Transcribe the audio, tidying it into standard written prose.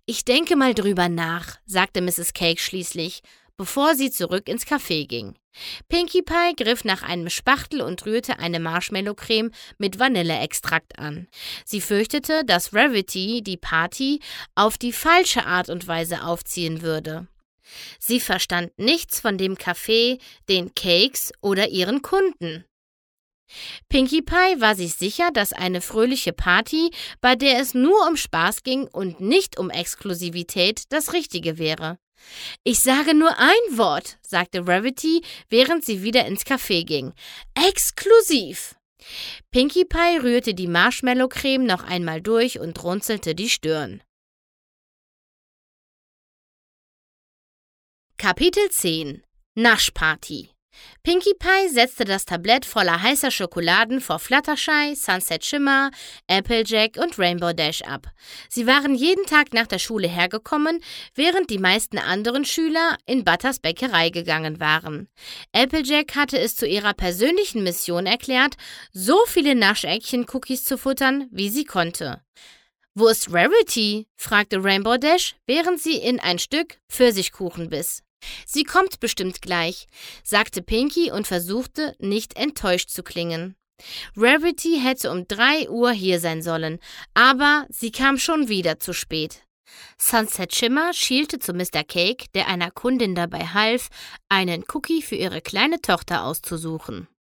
Ich denke mal drüber nach, sagte Mrs. Cake schließlich, bevor sie zurück ins Café ging. Pinkie Pie griff nach einem Spachtel und rührte eine Marshmallow-Creme mit Vanilleextrakt an. Sie fürchtete, dass Rarity die Party auf die falsche Art und Weise aufziehen würde. Sie verstand nichts von dem Kaffee, den Cakes oder ihren Kunden. Pinkie Pie war sich sicher, dass eine fröhliche Party, bei der es nur um Spaß ging und nicht um Exklusivität, das Richtige wäre. »Ich sage nur ein Wort«, sagte Rarity, während sie wieder ins Café ging. »Exklusiv!« Pinkie Pie rührte die Marshmallow-Creme noch einmal durch und runzelte die Stirn. Kapitel 10 – Naschparty. Pinkie Pie setzte das Tablett voller heißer Schokoladen vor Fluttershy, Sunset Shimmer, Applejack und Rainbow Dash ab. Sie waren jeden Tag nach der Schule hergekommen, während die meisten anderen Schüler in Butters Bäckerei gegangen waren. Applejack hatte es zu ihrer persönlichen Mission erklärt, so viele Nascheckchen-Cookies zu futtern, wie sie konnte. »Wo ist Rarity?« fragte Rainbow Dash, während sie in ein Stück Pfirsichkuchen biss. »Sie kommt bestimmt gleich«, sagte Pinkie und versuchte, nicht enttäuscht zu klingen. Rarity hätte um 3 Uhr hier sein sollen, aber sie kam schon wieder zu spät. Sunset Shimmer schielte zu Mr. Cake, der einer Kundin dabei half, einen Cookie für ihre kleine Tochter auszusuchen.